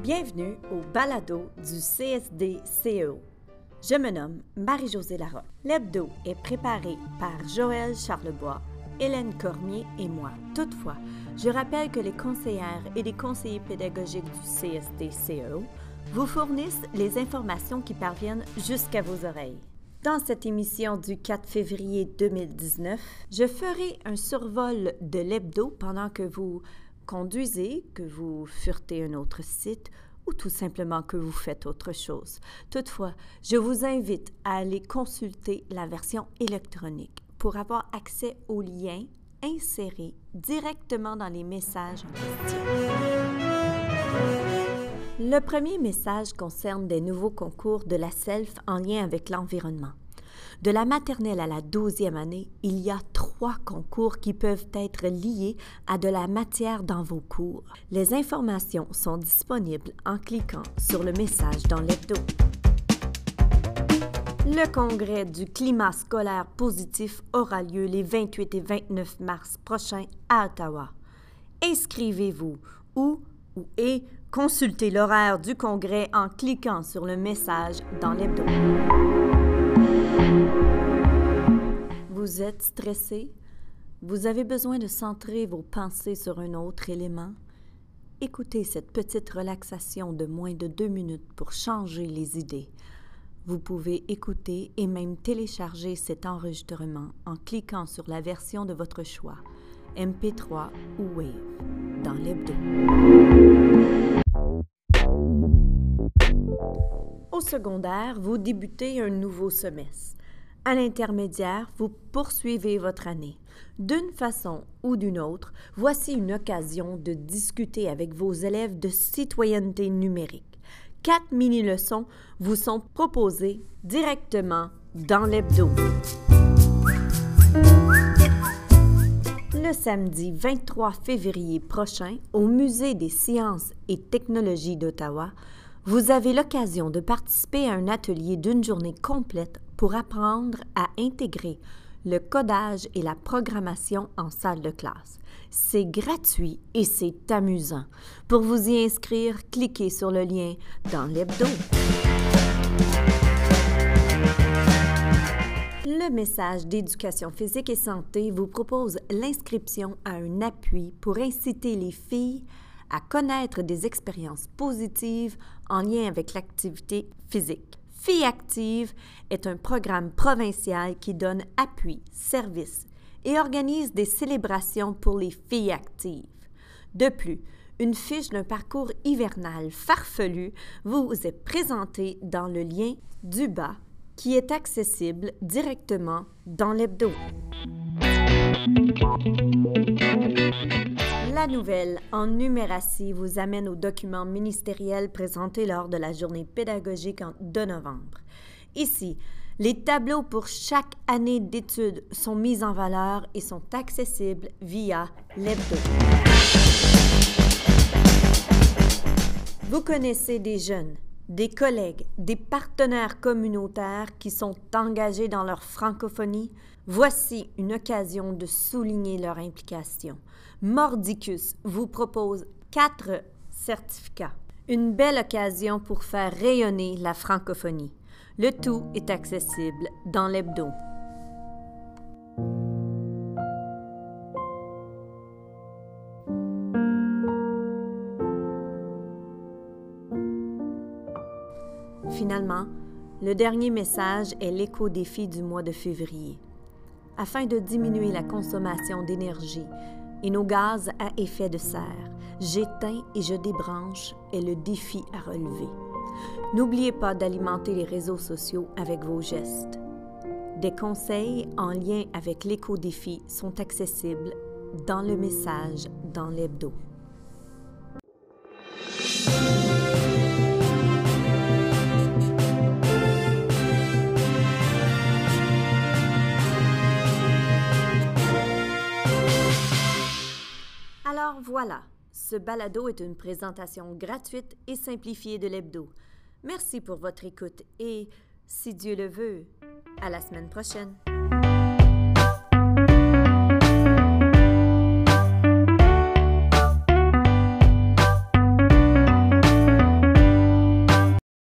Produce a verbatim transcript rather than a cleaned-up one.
Bienvenue au balado du C S D C E O. Je me nomme Marie-Josée Larocque. L'hebdo est préparé par Joël Charlebois, Hélène Cormier et moi. Toutefois, je rappelle que les conseillères et les conseillers pédagogiques du C S D C E O vous fournissent les informations qui parviennent jusqu'à vos oreilles. Dans cette émission du quatre février deux mille dix-neuf, je ferai un survol de l'hebdo pendant que vous conduisez, que vous furetez un autre site ou tout simplement que vous faites autre chose. Toutefois, je vous invite à aller consulter la version électronique pour avoir accès aux liens insérés directement dans les messages en question. Le premier message concerne des nouveaux concours de la S E L F en lien avec l'environnement. De la maternelle à la douzième année, il y a trois concours qui peuvent être liés à de la matière dans vos cours. Les informations sont disponibles en cliquant sur le message dans l'hebdo. Le congrès du climat scolaire positif aura lieu les vingt-huit et vingt-neuf mars prochains à Ottawa. Inscrivez-vous ou, ou et consultez l'horaire du congrès en cliquant sur le message dans l'hebdo. Vous êtes stressé? Vous avez besoin de centrer vos pensées sur un autre élément? Écoutez cette petite relaxation de moins de deux minutes pour changer les idées. Vous pouvez écouter et même télécharger cet enregistrement en cliquant sur la version de votre choix, M P trois ou Wave, dans l'hebdo. Au secondaire, vous débutez un nouveau semestre. À l'intermédiaire, vous poursuivez votre année. D'une façon ou d'une autre, voici une occasion de discuter avec vos élèves de citoyenneté numérique. Quatre mini-leçons vous sont proposées directement dans l'hebdo. Le samedi vingt-trois février prochain, au Musée des sciences et technologies d'Ottawa, vous avez l'occasion de participer à un atelier d'une journée complète pour apprendre à intégrer le codage et la programmation en salle de classe. C'est gratuit et c'est amusant. Pour vous y inscrire, cliquez sur le lien dans l'hebdo. Le message d'éducation physique et santé vous propose l'inscription à un appui pour inciter les filles à connaître des expériences positives en lien avec l'activité physique. Filles actives est un programme provincial qui donne appui, service et organise des célébrations pour les filles actives. De plus, une fiche d'un parcours hivernal farfelu vous est présentée dans le lien du bas qui est accessible directement dans l'hebdo. La nouvelle en numératie vous amène au document ministériel présenté lors de la journée pédagogique de novembre. Ici, les tableaux pour chaque année d'études sont mis en valeur et sont accessibles via l'hebdo. Vous connaissez des jeunes, des collègues, des partenaires communautaires qui sont engagés dans leur francophonie? Voici une occasion de souligner leur implication. Mordicus vous propose quatre certificats. Une belle occasion pour faire rayonner la francophonie. Le tout est accessible dans l'hebdo. Finalement, le dernier message est l'éco-défi du mois de février. Afin de diminuer la consommation d'énergie et nos gaz à effet de serre, j'éteins et je débranche est le défi à relever. N'oubliez pas d'alimenter les réseaux sociaux avec vos gestes. Des conseils en lien avec l'éco-défi sont accessibles dans le message dans l'hebdo. Alors voilà, ce balado est une présentation gratuite et simplifiée de l'hebdo. Merci pour votre écoute et, si Dieu le veut, à la semaine prochaine.